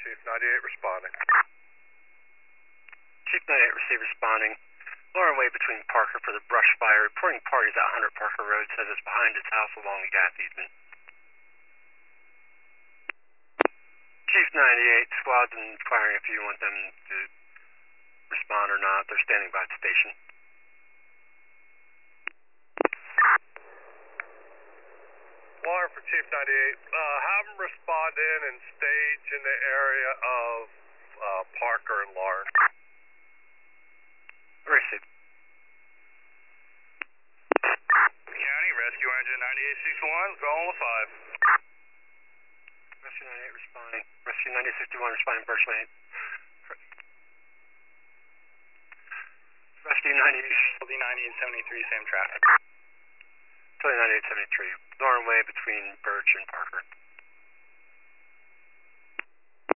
Chief 98 responding. Chief 98 receive responding. Lauren Way between Parker for the brush fire. Reporting parties at 100 Parker Road. Says it's behind his house along the gas easement. Chief 98, squad's inquiring if you want them to respond or not. They're standing by the station. Lauren for Chief 98. Have them respond in and stage in the area of Parker and Lauren. Received. County, Rescue Engine 9861, calling with 5. Rescue 98 responding. Rescue 9861 responding virtually. Rescue 98. LD 9873, same traffic. Totally 9873. Lauren Way between Birch and Parker.